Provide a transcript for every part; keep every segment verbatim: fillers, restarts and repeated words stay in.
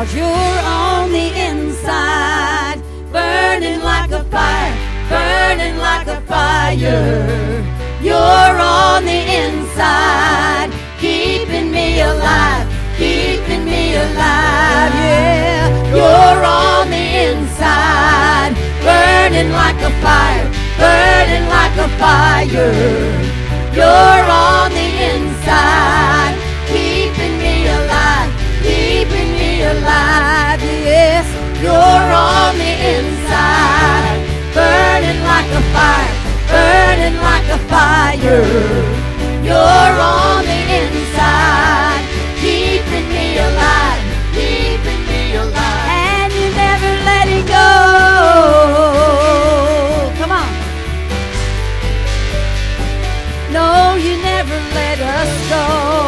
'cause you're on the inside, burning like a fire, burning like a fire. You're on the inside, keeping me alive, keeping me alive, yeah. You're on the inside, burning like a fire, burning like a fire. You're on the inside, keeping me alive, keeping me alive, yes. You're on the inside, burning like a fire, burning like a fire. You're on the inside, keeping me alive, keeping me alive. And you never let it go. Come on. No, you never let us go.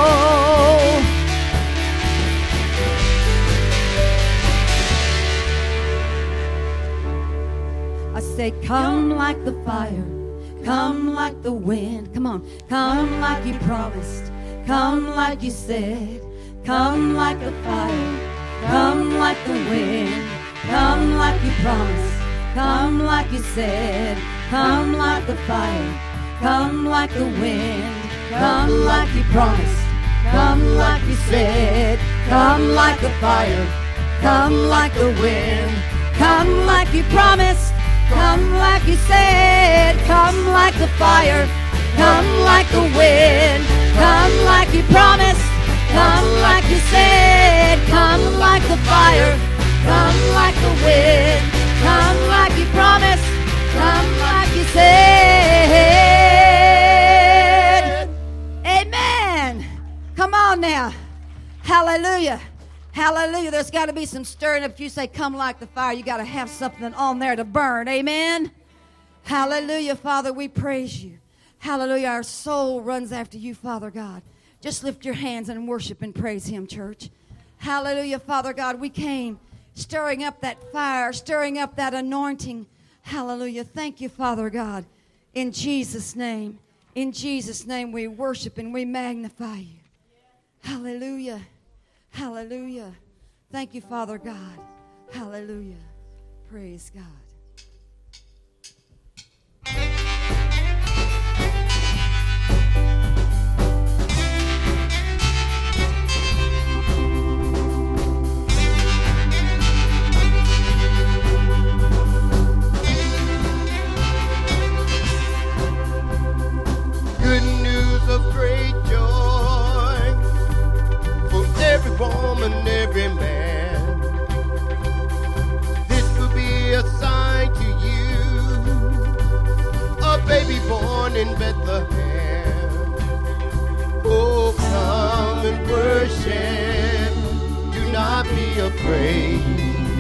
I say, come like the fire, come like the wind. Come on, come like you promised, come like you said. Come like the fire, come like the wind. Come like you promised, come like you said. Come like the fire, come like the wind. Come like you promised, come like you said. Come like the fire, come like the wind. Come like you promised, come like you said. Come like the fire, come like the wind. Come like you promised, come like you said. Come like the fire, come like the wind. Come like you promised, come like you said. Amen. Come on now. Hallelujah. Hallelujah. There's got to be some stirring up. If you say come like the fire, you got to have something on there to burn. Amen. Hallelujah, Father, we praise you. Hallelujah. Our soul runs after you, Father God. Just lift your hands and worship and praise him, church. Hallelujah, Father God. We came stirring up that fire, stirring up that anointing. Hallelujah. Thank you, Father God. In Jesus' name, in Jesus' name we worship and we magnify you. Hallelujah. Hallelujah. Thank you, Father God. Hallelujah. Praise God. Good news of great joy for every woman, every man. This will be a sign to you, a baby born in Bethlehem. Oh, come and worship, do not be afraid.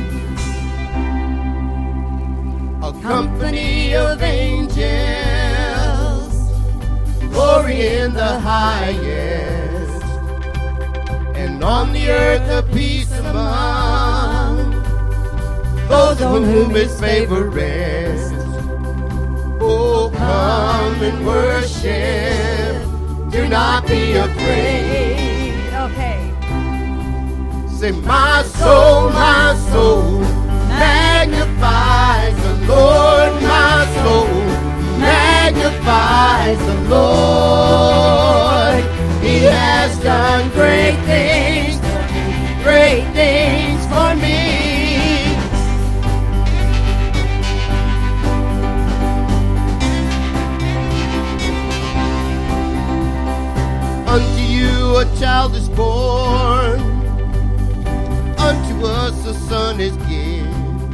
A company of angels, glory in the highest, and on the earth a peace among those on whom his favor rests. Oh, come and worship, do not be afraid. Okay. Say, my soul, my soul, magnifies the Lord, my soul magnifies the Lord. He has done great things, great things for me. Unto you a child is born, unto us a son is given.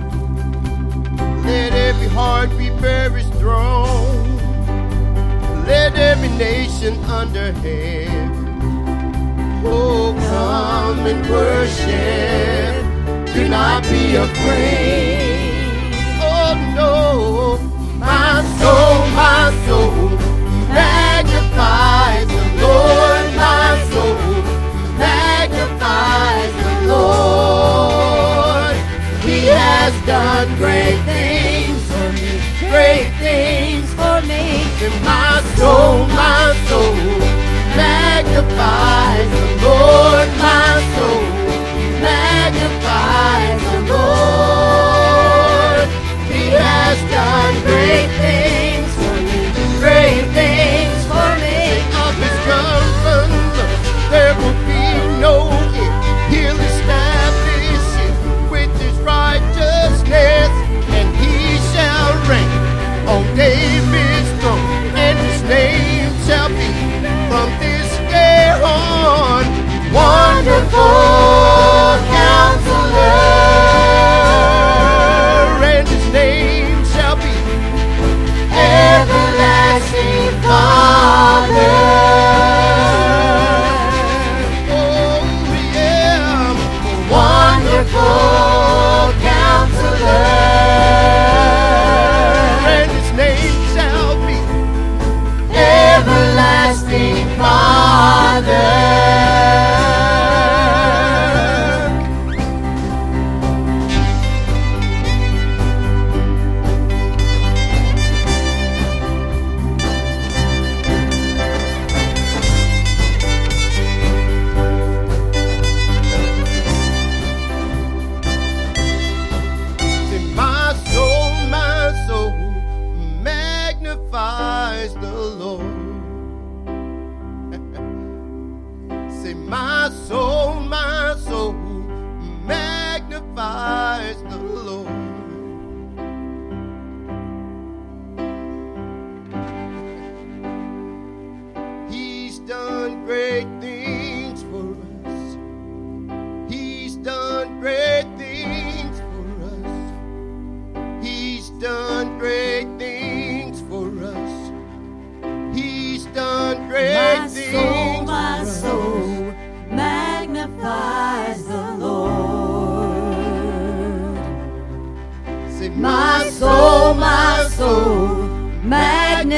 Let every heart be very strong, let every nation under heaven. Oh, come and worship, do not be afraid. Oh no, my soul, my soul magnifies the Lord, my soul magnifies the Lord. He has done great things for me, great things for me. And my soul, my soul magnifies the Lord, my soul magnifies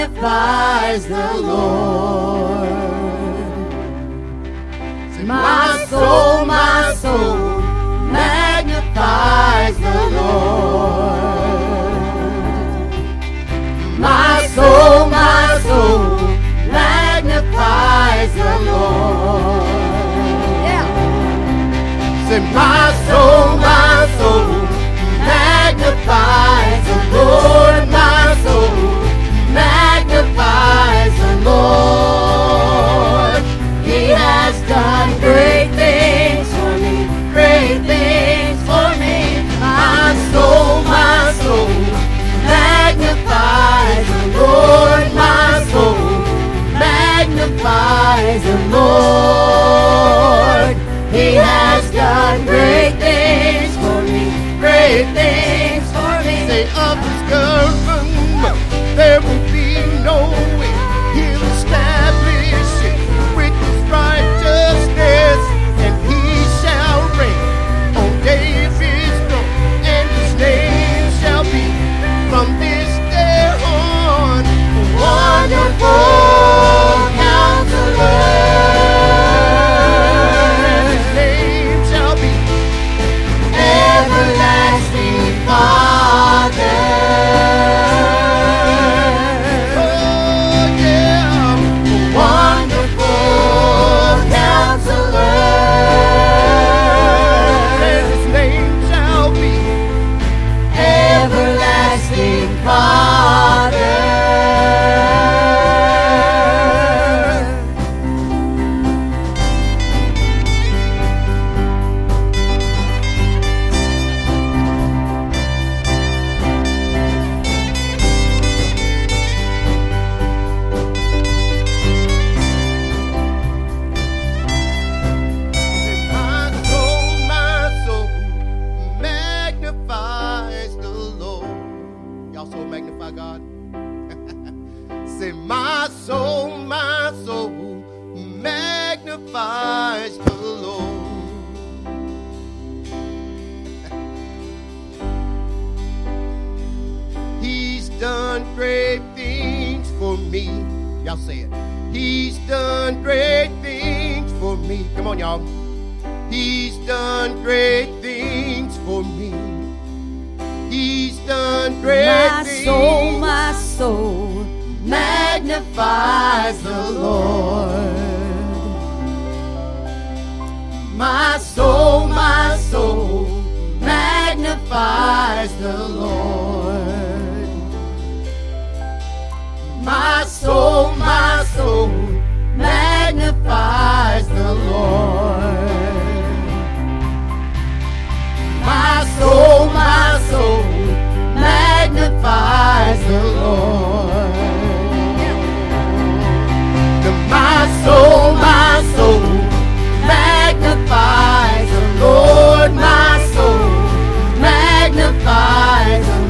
magnifies the Lord. My soul, my soul magnifies the Lord. My soul, my soul magnifies the Lord. Yeah. Say, my soul, my soul magnifies the Lord. My soul magnifies the Lord. He has done great things for me, great things for me. My soul, my soul magnifies the Lord. My soul magnifies the Lord. He has done great things for me, great things for me. Say, of his government there will be no way. He'll establish it with his righteousness, and he shall reign on David's throne, and his name shall be from this day on Wonderful Counselor. His name shall be Everlasting Father. Oh yeah, Wonderful Counselor. and his name shall be Everlasting Father. my soul, my soul magnifies the Lord. Y'all soul magnify God? Say, my soul, my soul magnifies the Lord. He's done great things for me. Y'all say it. He's done great things for me. Come on, y'all. He's done great things for me. He's done great My things. soul, my soul magnifies the Lord. My soul, my soul magnifies the Lord. My soul, my soul magnifies the Lord. My soul, my soul magnifies the Lord. My soul, my soul magnifies the Lord. My soul magnifies the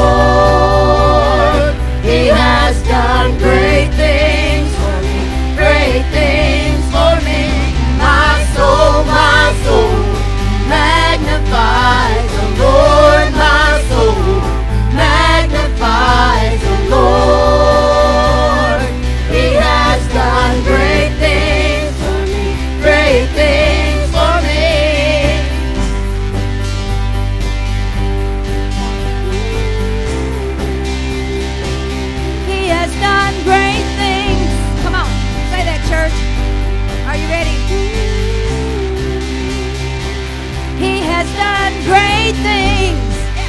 Lord. He has done great things for me, great things for me. My soul, my soul magnifies the Lord. My soul magnifies the Lord. He has done great things for me, great things for me. He has done great things. Come on, say that, church. Are you ready? He has done great things.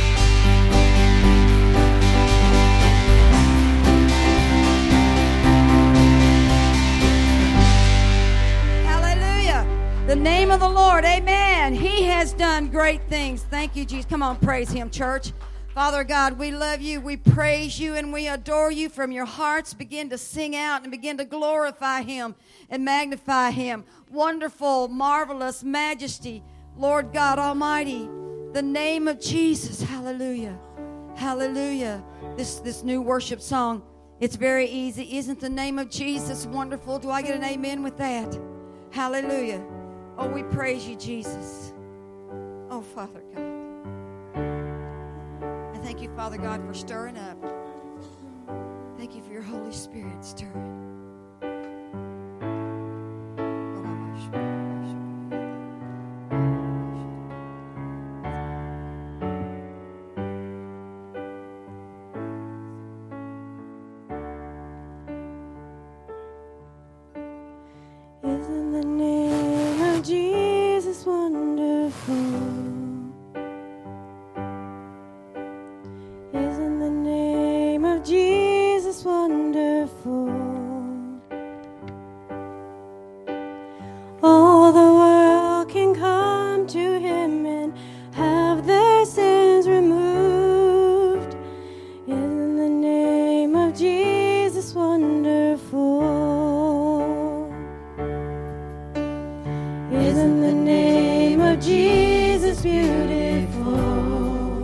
Hallelujah. The name of the Lord. Amen. He has done great things. Thank you, Jesus. Come on, praise him, church. Father God, we love you, we praise you, and we adore you. From your hearts, begin to sing out and begin to glorify him and magnify him. Wonderful, marvelous majesty, Lord God Almighty, the name of Jesus. Hallelujah. Hallelujah. This, this new worship song, it's very easy. Isn't the name of Jesus wonderful? Do I get an amen with that? Hallelujah. Oh, we praise you, Jesus. Oh, Father God. I thank you, Father God, for stirring up. Thank Thank you for your Holy Spirit stirring. Isn't the name of Jesus wonderful? Isn't the name of Jesus wonderful? All the world can come to him and have their sins removed. Isn't the name of Jesus wonderful? Isn't the name of Jesus beautiful?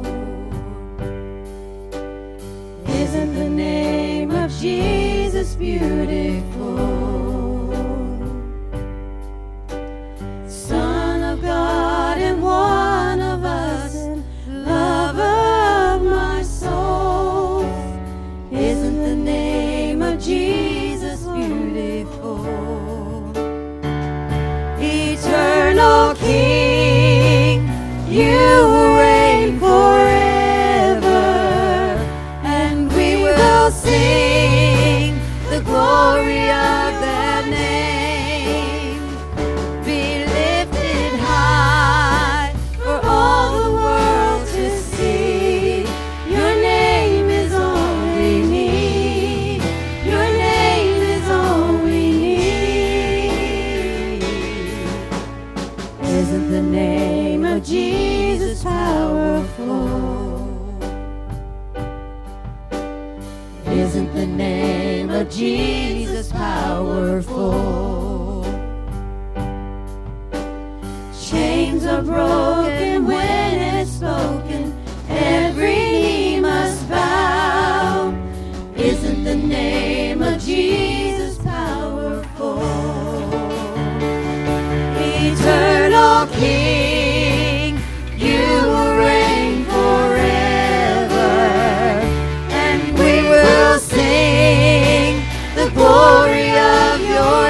Isn't the name of Jesus beautiful? Son of God and one of us, and lover of my soul. Isn't the name of Jesus beautiful? Eternal King, you will reign forever, and we will sing the glory of that name. Be lifted high for all the world to see. Your name is all we need. Your name is all we need. Isn't the name of Jesus powerful? Isn't the name of Jesus powerful? Chains are broken when it's spoken. Every knee must bow. Isn't the name of Jesus powerful? Eternal King, you will reign forever, and we will sing the glory of your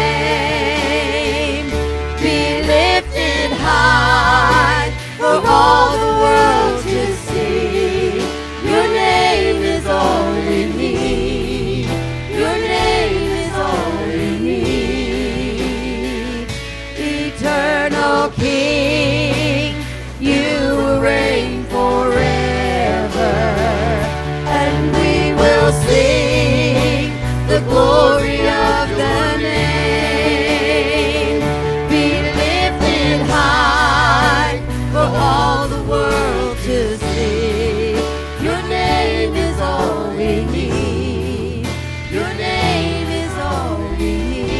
name. Be lifted high for all the world to see. Your name is all we need. Your name is all we need. Eternal King, you will reign forever, and we will sing the glory of the name. Be lifted high for all the world to see. Your name is all we need. Your name is all we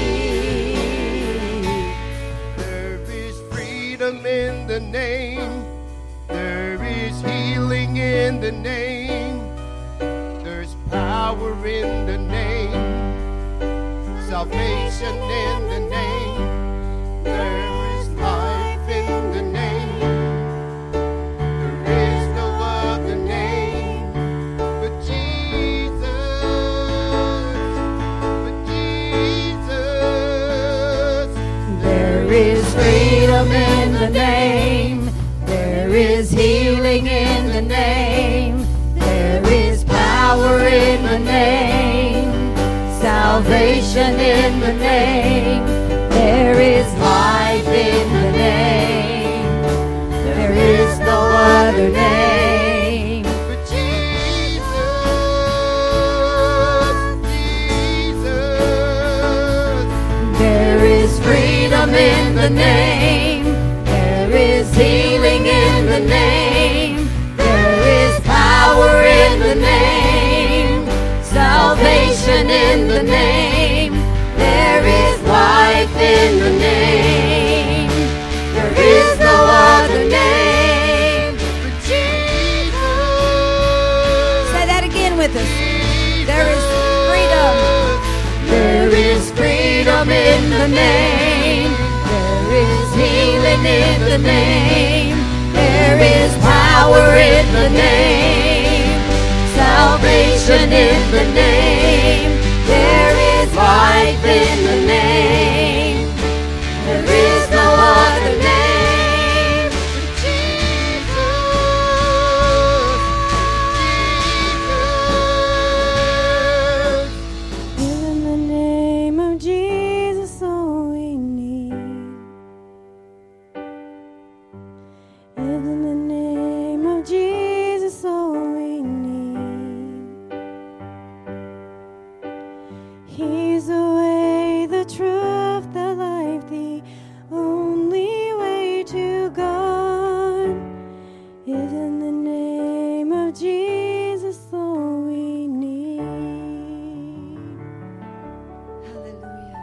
need. There is freedom in the name. There is healing in the name. There's power in the name. Salvation in the name. There is life in the name. There is no other name but Jesus. But Jesus. There is freedom in the name. There is healing in the name. There is power in the name. Salvation in the name. There is life in the name. There is no other name. But Jesus, Jesus. There is freedom in the name. There is healing in the name. There is power in the name. Salvation in the name. There is life in the name. There is no other name. But Jesus. Say that again with us. There is freedom. There is freedom in the name. There is healing in the name. There is power in the name. Salvation salvation in the name. There is life in the name. There is no other name.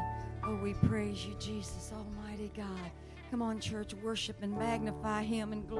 Church, worship and magnify him and glorify